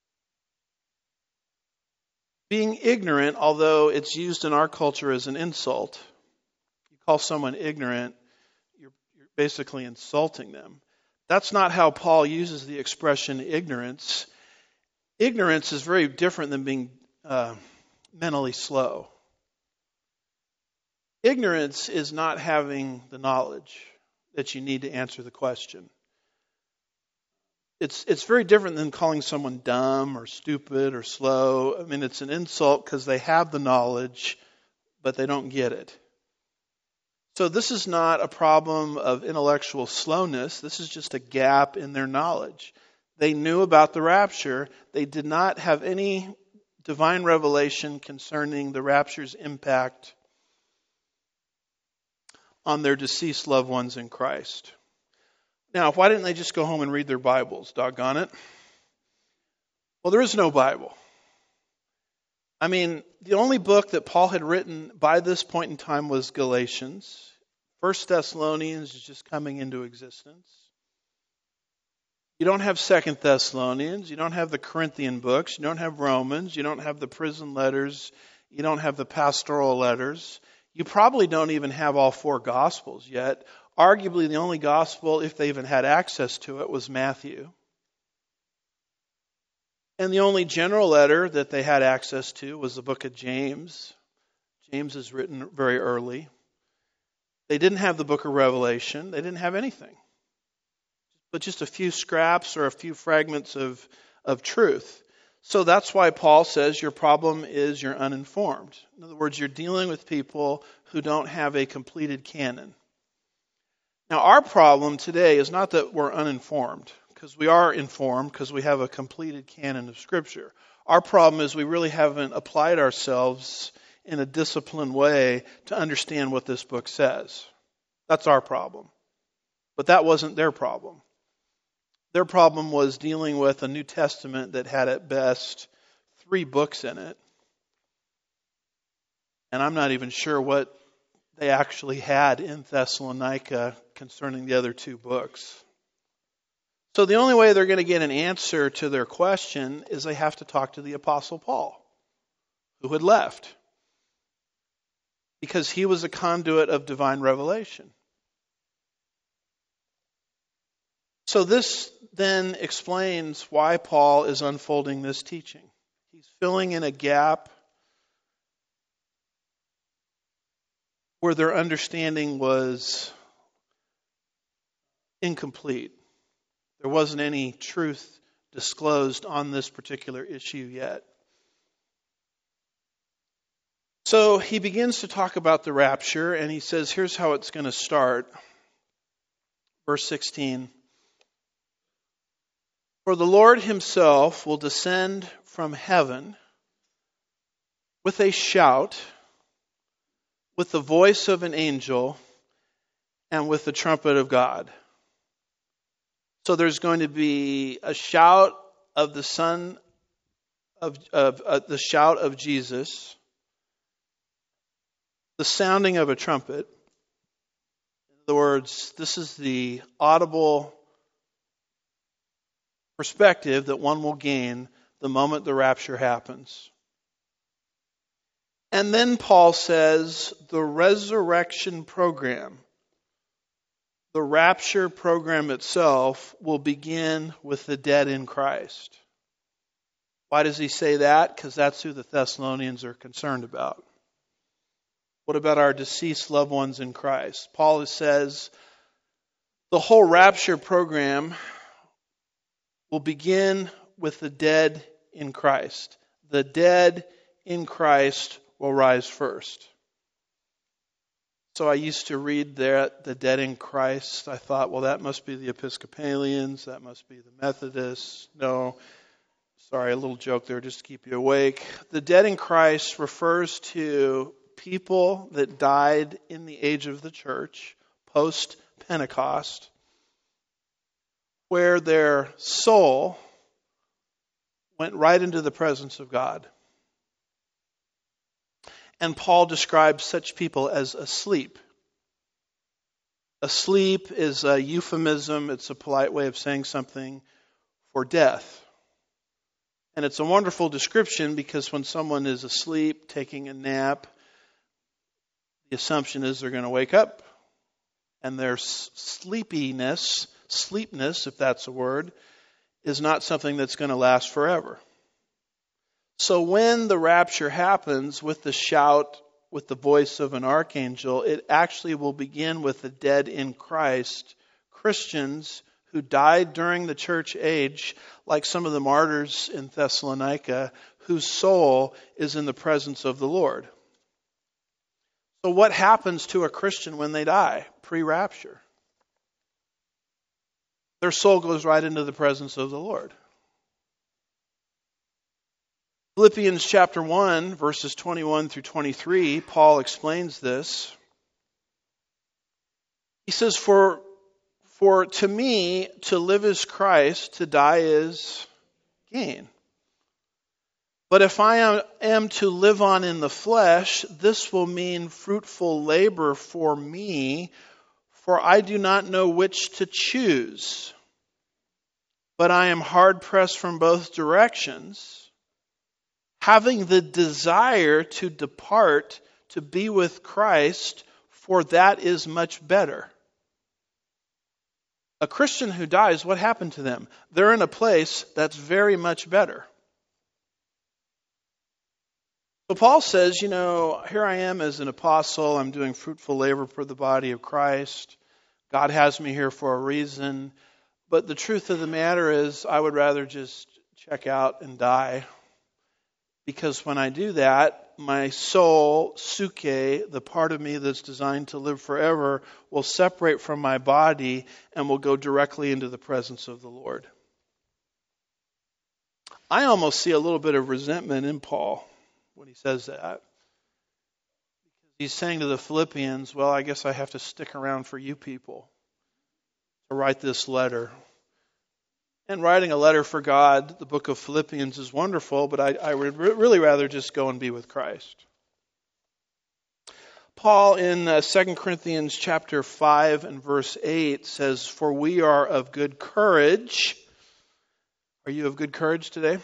Being ignorant, although it's used in our culture as an insult, you call someone ignorant, you're basically insulting them. That's not how Paul uses the expression ignorance. Ignorance is very different than being mentally slow. Ignorance is not having the knowledge that you need to answer the question. It's very different than calling someone dumb or stupid or slow. I mean, it's an insult because they have the knowledge, but they don't get it. So this is not a problem of intellectual slowness. This is just a gap in their knowledge. They knew about the rapture. They did not have any divine revelation concerning the rapture's impact on their deceased loved ones in Christ. Now, why didn't they just go home and read their Bibles? Doggone it. Well, there is no Bible. I mean, the only book that Paul had written by this point in time was Galatians. 1 Thessalonians is just coming into existence. You don't have 2 Thessalonians. You don't have the Corinthian books. You don't have Romans. You don't have the prison letters. You don't have the pastoral letters. You probably don't even have all 4 Gospels yet. Arguably the only gospel, if they even had access to it, was Matthew. And the only general letter that they had access to was the book of James. James is written very early. They didn't have the book of Revelation. They didn't have anything. But just a few scraps or a few fragments of truth. So that's why Paul says your problem is you're uninformed. In other words, you're dealing with people who don't have a completed canon. Now, our problem today is not that we're uninformed, because we are informed because we have a completed canon of Scripture. Our problem is we really haven't applied ourselves in a disciplined way to understand what this book says. That's our problem. But that wasn't their problem. Their problem was dealing with a New Testament that had at best 3 books in it. And I'm not even sure what they actually had in Thessalonica concerning the other 2 books. So the only way they're going to get an answer to their question is they have to talk to the Apostle Paul, who had left, because he was a conduit of divine revelation. So this then explains why Paul is unfolding this teaching. He's filling in a gap where their understanding was incomplete. There wasn't any truth disclosed on this particular issue yet. So he begins to talk about the rapture, and he says, here's how it's going to start. Verse 16. For the Lord himself will descend from heaven with a shout, with the voice of an angel, and with the trumpet of God. So there's going to be a shout of the Son of the shout of Jesus, the sounding of a trumpet. In other words, this is the audible perspective that one will gain the moment the rapture happens. And then Paul says the resurrection program, the rapture program itself, will begin with the dead in Christ. Why does he say that? Because that's who the Thessalonians are concerned about. What about our deceased loved ones in Christ? Paul says the whole rapture program will begin with the dead in Christ. The dead in Christ will rise first. So I used to read that, the dead in Christ. I thought, well, that must be the Episcopalians. That must be the Methodists. No, sorry, a little joke there just to keep you awake. The dead in Christ refers to people that died in the age of the church, post-Pentecost, where their soul went right into the presence of God. And Paul describes such people as asleep. Asleep is a euphemism. It's a polite way of saying something for death. And it's a wonderful description because when someone is asleep, taking a nap, the assumption is they're going to wake up. And their sleepiness, if that's a word, is not something that's going to last forever. So when the rapture happens with the shout, with the voice of an archangel, it actually will begin with the dead in Christ, Christians who died during the church age, like some of the martyrs in Thessalonica, whose soul is in the presence of the Lord. So what happens to a Christian when they die, pre-rapture? Their soul goes right into the presence of the Lord. Philippians chapter 1, verses 21 through 23, Paul explains this. He says, For to me, to live is Christ, to die is gain. But if I am to live on in the flesh, this will mean fruitful labor for me, for I do not know which to choose. But I am hard pressed from both directions, having the desire to depart to be with Christ, for that is much better. A Christian who dies, what happened to them? They're in a place that's very much better. So Paul says, here I am as an apostle. I'm doing fruitful labor for the body of Christ. God has me here for a reason. But the truth of the matter is, I would rather just check out and die. Because when I do that, my soul, suke, the part of me that's designed to live forever, will separate from my body and will go directly into the presence of the Lord. I almost see a little bit of resentment in Paul when he says that. He's saying to the Philippians, well, I guess I have to stick around for you people to write this letter. And writing a letter for God, the book of Philippians, is wonderful, but I would really rather just go and be with Christ. Paul in 2 Corinthians chapter 5 and verse 8 says, "For we are of good courage." Are you of good courage today?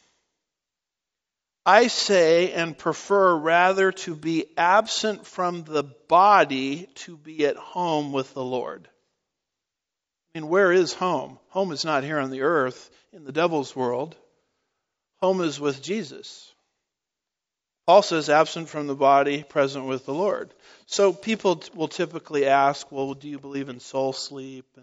"I say and prefer rather to be absent from the body to be at home with the Lord." I mean, where is home? Home is not here on the earth in the devil's world. Home is with Jesus. Paul says absent from the body, present with the Lord. So people will typically ask, well, do you believe in soul sleep? And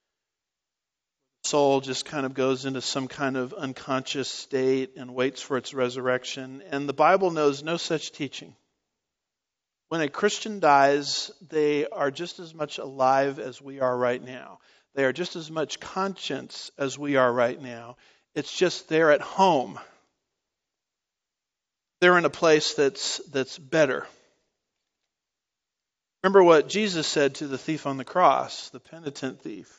soul just kind of goes into some kind of unconscious state and waits for its resurrection. And the Bible knows no such teaching. When a Christian dies, they are just as much alive as we are right now. They are just as much conscious as we are right now. It's just they're at home. They're in a place that's better. Remember what Jesus said to the thief on the cross, the penitent thief.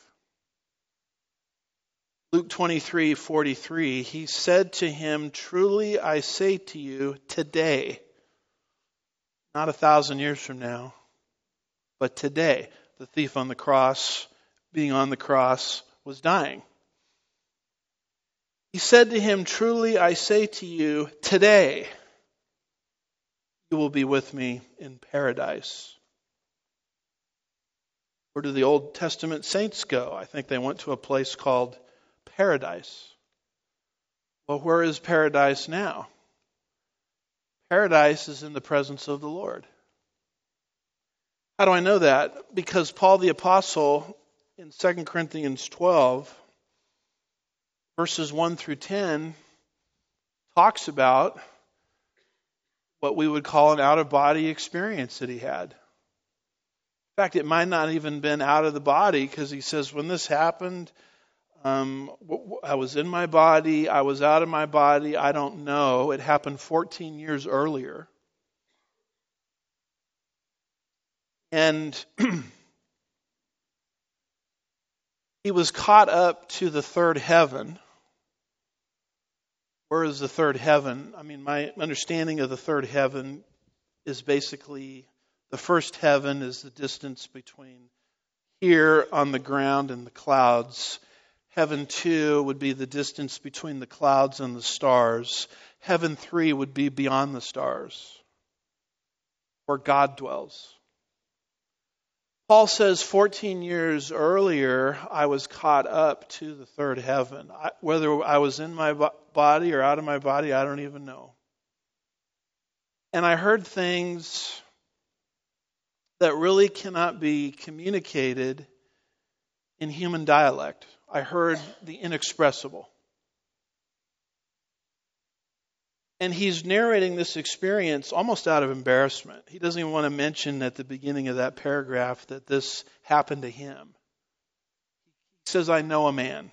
Luke 23:43, he said to him, "Truly I say to you, today," not 1,000 years from now, but today, the thief on the cross, being on the cross, was dying. He said to him, "Truly I say to you, today you will be with me in paradise." Where do the Old Testament saints go? I think they went to a place called paradise. Well, where is paradise now? Paradise is in the presence of the Lord. How do I know that? Because Paul the Apostle in 2 Corinthians 12, verses 1 through 10, talks about what we would call an out-of-body experience that he had. In fact, it might not even been out of the body, because he says, when this happened, I was in my body, I was out of my body, I don't know. It happened 14 years earlier. And he was caught up to the third heaven. Where is the third heaven? I mean, my understanding of the third heaven is basically the first heaven is the distance between here on the ground and the clouds. Heaven 2 would be the distance between the clouds and the stars. Heaven 3 would be beyond the stars, where God dwells. Paul says 14 years earlier, I was caught up to the third heaven. Whether I was in my body or out of my body, I don't even know. And I heard things that really cannot be communicated in human dialect. I heard the inexpressible. And he's narrating this experience almost out of embarrassment. He doesn't even want to mention at the beginning of that paragraph that this happened to him. He says, I know a man.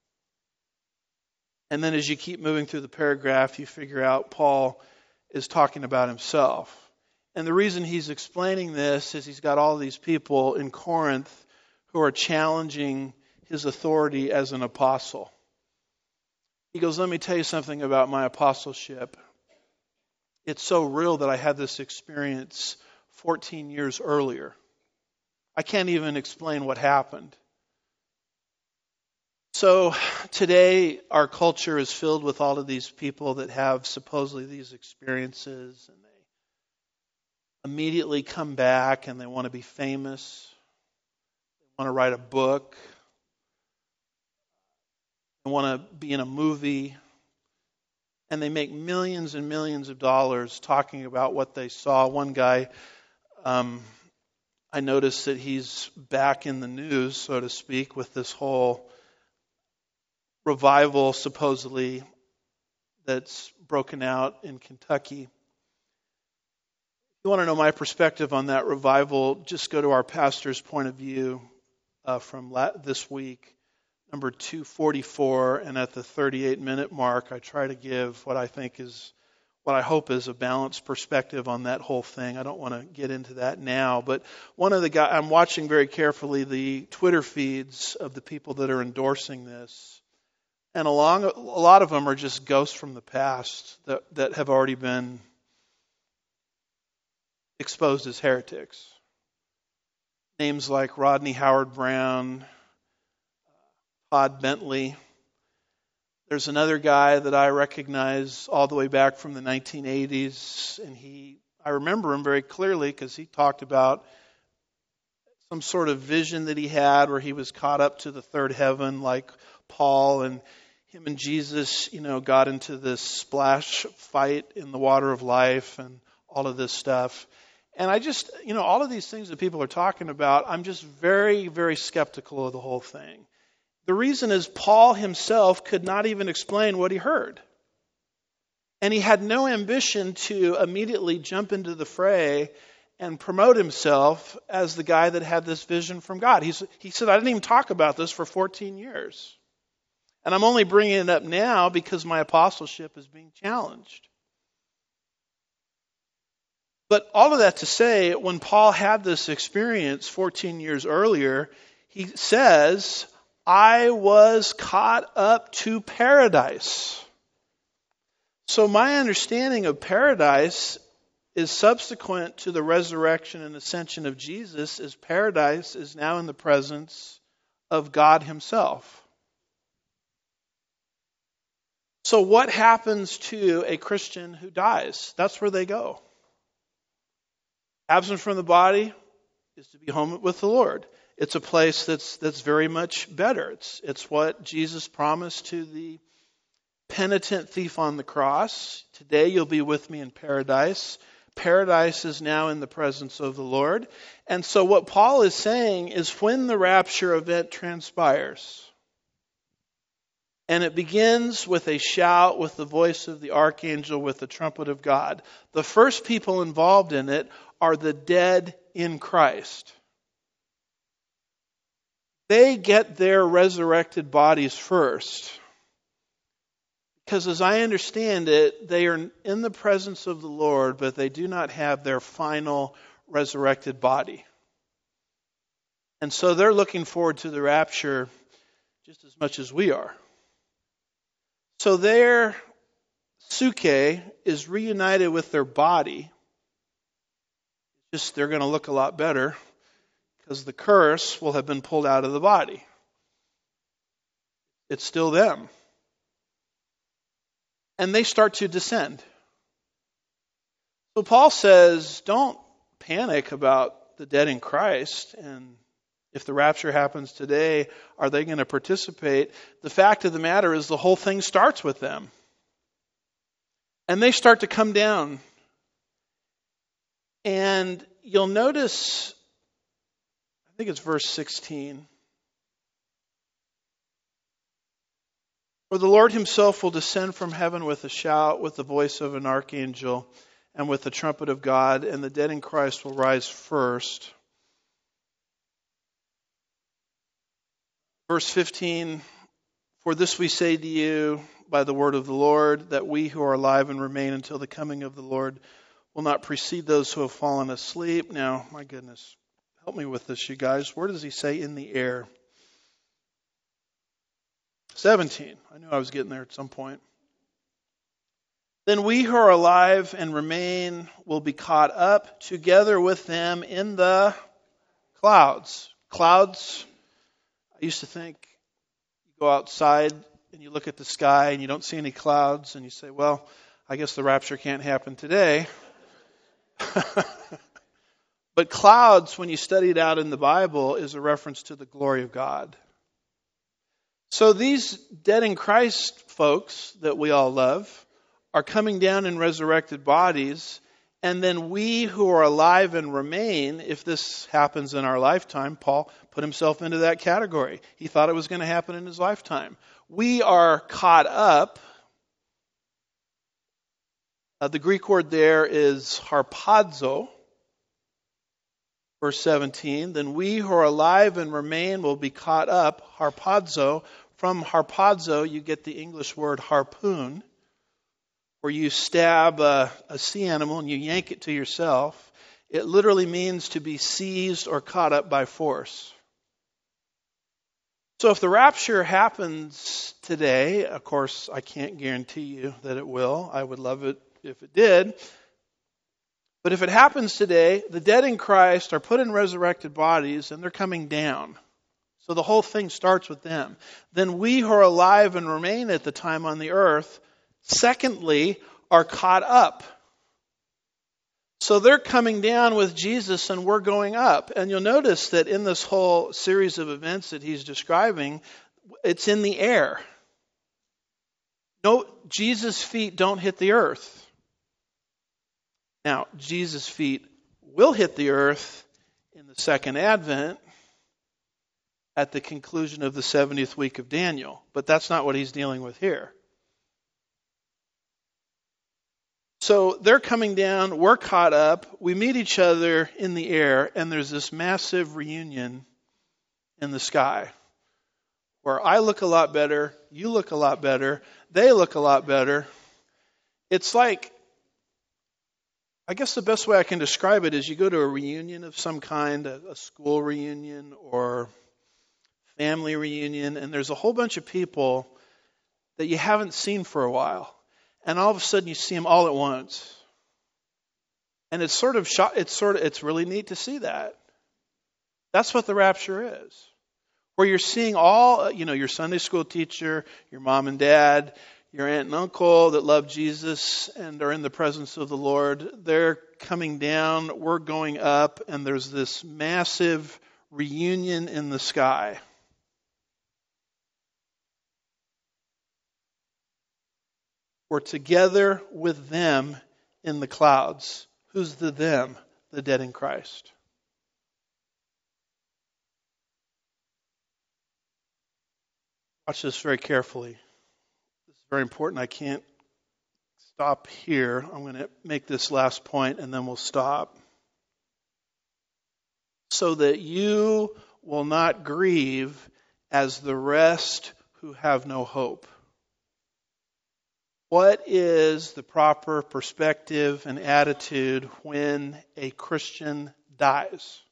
And then as you keep moving through the paragraph, you figure out Paul is talking about himself. And the reason he's explaining this is he's got all these people in Corinth who are challenging his authority as an apostle. He goes, let me tell you something about my apostleship. It's so real that I had this experience 14 years earlier. I can't even explain what happened. So today our culture is filled with all of these people that have supposedly these experiences, and they immediately come back and they want to be famous. They want to write a book. and want to be in a movie, and they make millions and millions of dollars talking about what they saw. One guy, I noticed that he's back in the news, so to speak, with this whole revival, supposedly, that's broken out in Kentucky. If you want to know my perspective on that revival, just go to our pastor's point of view from this week, number 244, and at the 38-minute mark, I try to give what I hope is a balanced perspective on that whole thing. I don't want to get into that now, but one of the guys, I'm watching very carefully the Twitter feeds of the people that are endorsing this, and a lot of them are just ghosts from the past that have already been exposed as heretics. Names like Rodney Howard-Browne, Todd Bentley. There's another guy that I recognize all the way back from the 1980s, and I remember him very clearly because he talked about some sort of vision that he had where he was caught up to the third heaven like Paul, and him and Jesus, got into this splash fight in the water of life and all of this stuff. And I just, all of these things that people are talking about, I'm just very, very skeptical of the whole thing. The reason is Paul himself could not even explain what he heard. And he had no ambition to immediately jump into the fray and promote himself as the guy that had this vision from God. He said, I didn't even talk about this for 14 years. And I'm only bringing it up now because my apostleship is being challenged. But all of that to say, when Paul had this experience 14 years earlier, he says, I was caught up to paradise. So my understanding of paradise is subsequent to the resurrection and ascension of Jesus, as paradise is now in the presence of God himself. So what happens to a Christian who dies? That's where they go. Absent from the body is to be home with the Lord. It's a place that's very much better. It's what Jesus promised to the penitent thief on the cross. Today you'll be with me in paradise. Paradise is now in the presence of the Lord. And so what Paul is saying is when the rapture event transpires, and it begins with a shout, with the voice of the archangel, with the trumpet of God, the first people involved in it are the dead in Christ. They get their resurrected bodies first. Because as I understand it, they are in the presence of the Lord, but they do not have their final resurrected body. And so they're looking forward to the rapture just as much as we are. So their suke is reunited with their body. Just they're going to look a lot better because the curse will have been pulled out of the body. It's still them. And they start to descend. So Paul says, don't panic about the dead in Christ, and if the rapture happens today, are they going to participate? The fact of the matter is the whole thing starts with them. And they start to come down. And you'll notice, I think it's verse 16. For the Lord himself will descend from heaven with a shout, with the voice of an archangel, and with the trumpet of God, and the dead in Christ will rise first. Verse 15, for this we say to you by the word of the Lord, that we who are alive and remain until the coming of the Lord will not precede those who have fallen asleep. Now, my goodness, help me with this, you guys. Where does he say in the air? 17. I knew I was getting there at some point. Then we who are alive and remain will be caught up together with them in the clouds. Clouds, I used to think you go outside and you look at the sky and you don't see any clouds and you say, well, I guess the rapture can't happen today. But clouds, when you study it out in the Bible, is a reference to the glory of God. So these dead in Christ folks that we all love are coming down in resurrected bodies, and then we who are alive and remain, if this happens in our lifetime, Paul put himself into that category. He thought it was going to happen in his lifetime. We are caught up. The Greek word there is harpazo. Verse 17, then we who are alive and remain will be caught up, harpazo. From harpazo, you get the English word harpoon, where you stab a sea animal and you yank it to yourself. It literally means to be seized or caught up by force. So if the rapture happens today, of course, I can't guarantee you that it will. I would love it if it did. But if it happens today, the dead in Christ are put in resurrected bodies and they're coming down. So the whole thing starts with them. Then we who are alive and remain at the time on the earth, secondly, are caught up. So they're coming down with Jesus and we're going up. And you'll notice that in this whole series of events that he's describing, it's in the air. No, Jesus' feet don't hit the earth. Now, Jesus' feet will hit the earth in the second advent at the conclusion of the 70th week of Daniel. But that's not what he's dealing with here. So they're coming down, we're caught up, we meet each other in the air, and there's this massive reunion in the sky where I look a lot better, you look a lot better, they look a lot better. It's like, I guess the best way I can describe it is you go to a reunion of some kind, a school reunion or family reunion, and there's a whole bunch of people that you haven't seen for a while. And all of a sudden you see them all at once. And it's it's really neat to see that. That's what the rapture is. Where you're seeing all, your Sunday school teacher, your mom and dad, your aunt and uncle that love Jesus and are in the presence of the Lord. They're coming down, we're going up, and there's this massive reunion in the sky. We're together with them in the clouds. Who's the them? The dead in Christ. Watch this very carefully. This is very important. I can't stop here. I'm going to make this last point and then we'll stop. So that you will not grieve as the rest who have no hope. What is the proper perspective and attitude when a Christian dies?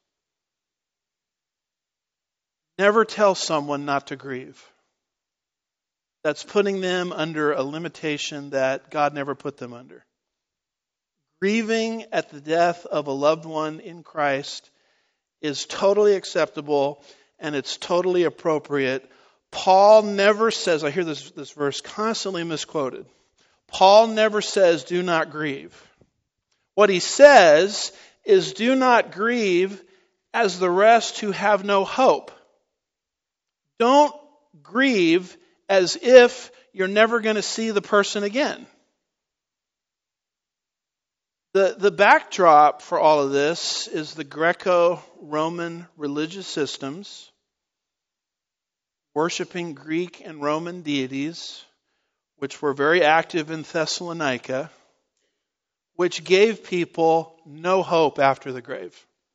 Never tell someone not to grieve. That's putting them under a limitation that God never put them under. Grieving at the death of a loved one in Christ is totally acceptable and it's totally appropriate. Paul never says, I hear this verse constantly misquoted. Paul never says, do not grieve. What he says is, do not grieve as the rest who have no hope. Don't grieve as if you're never going to see the person again. The backdrop for all of this is the Greco-Roman religious systems, worshiping Greek and Roman deities, which were very active in Thessalonica, which gave people no hope after the grave.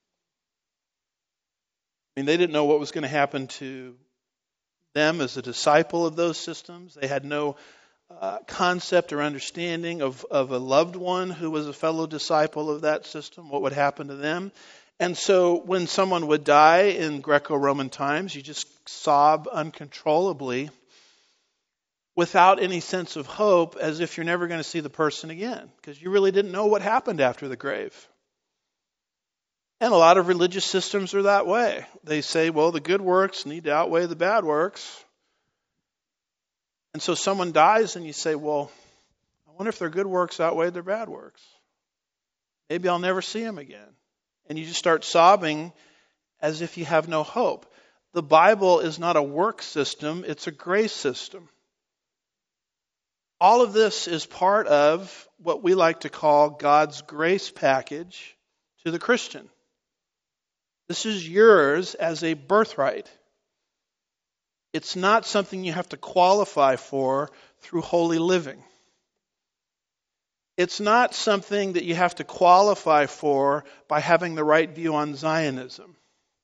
I mean, they didn't know what was going to happen to them as a disciple of those systems. They had no concept or understanding of a loved one who was a fellow disciple of that system, what would happen to them. And so when someone would die in Greco-Roman times, you just sob uncontrollably without any sense of hope, as if you're never going to see the person again, because you really didn't know what happened after the grave. And a lot of religious systems are that way. They say, well, the good works need to outweigh the bad works. And so someone dies and you say, well, I wonder if their good works outweigh their bad works. Maybe I'll never see them again. And you just start sobbing as if you have no hope. the Bible is not a work system, it's a grace system. All of this is part of what we like to call God's grace package to the Christian. This is yours as a birthright. It's not something you have to qualify for through holy living. It's not something that you have to qualify for by having the right view on Zionism.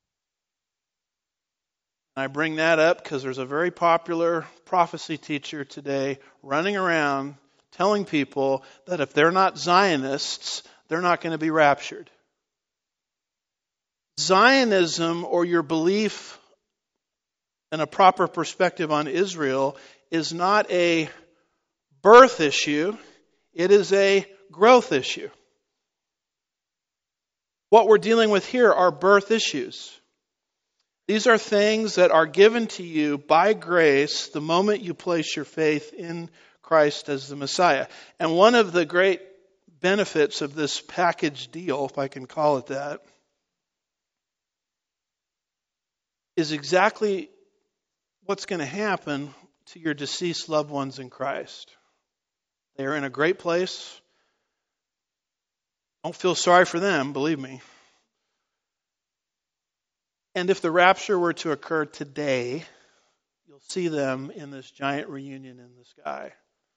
I bring that up because there's a very popular prophecy teacher today running around telling people that if they're not Zionists, they're not going to be raptured. Zionism, or your belief in a proper perspective on Israel, is not a birth issue, it is a growth issue. What we're dealing with here are birth issues. These are things that are given to you by grace the moment you place your faith in Christ as the Messiah. And one of the great benefits of this package deal, if I can call it that, is exactly what's going to happen to your deceased loved ones in Christ. They are in a great place. Don't feel sorry for them, believe me. And if the rapture were to occur today, you'll see them in this giant reunion in the sky.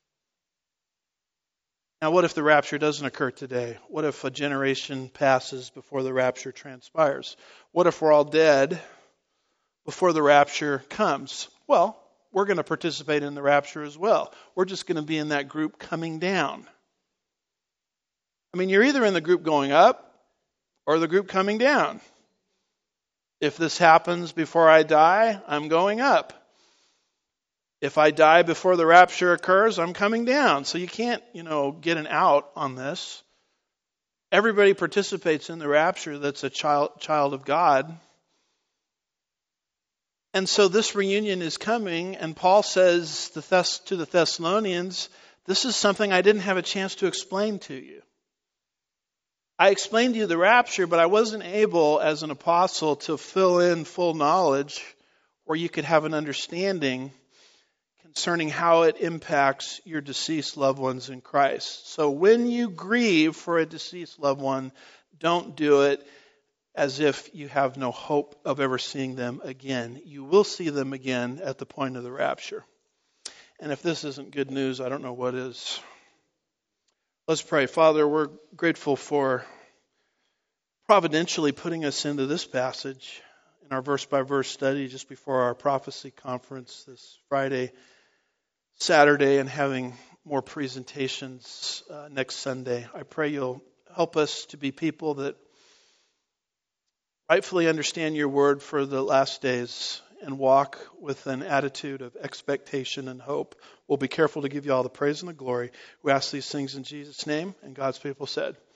Now, what if the rapture doesn't occur today? What if a generation passes before the rapture transpires? What if we're all dead before the rapture comes? Well, we're going to participate in the rapture as well. We're just going to be in that group coming down. I mean, you're either in the group going up or the group coming down. If this happens before I die, I'm going up. If I die before the rapture occurs, I'm coming down. So you can't, get an out on this. Everybody participates in the rapture that's a child of God. And so this reunion is coming, and Paul says to the Thessalonians, this is something I didn't have a chance to explain to you. I explained to you the rapture, but I wasn't able as an apostle to fill in full knowledge where you could have an understanding concerning how it impacts your deceased loved ones in Christ. So when you grieve for a deceased loved one, don't do it as if you have no hope of ever seeing them again. You will see them again at the point of the rapture. And if this isn't good news, I don't know what is. Let's pray. Father, we're grateful for providentially putting us into this passage in our verse-by-verse study just before our prophecy conference this Friday, Saturday, and having more presentations next Sunday. I pray you'll help us to be people that rightfully understand your word for the last days and walk with an attitude of expectation and hope. We'll be careful to give you all the praise and the glory. We ask these things in Jesus' name, and God's people said.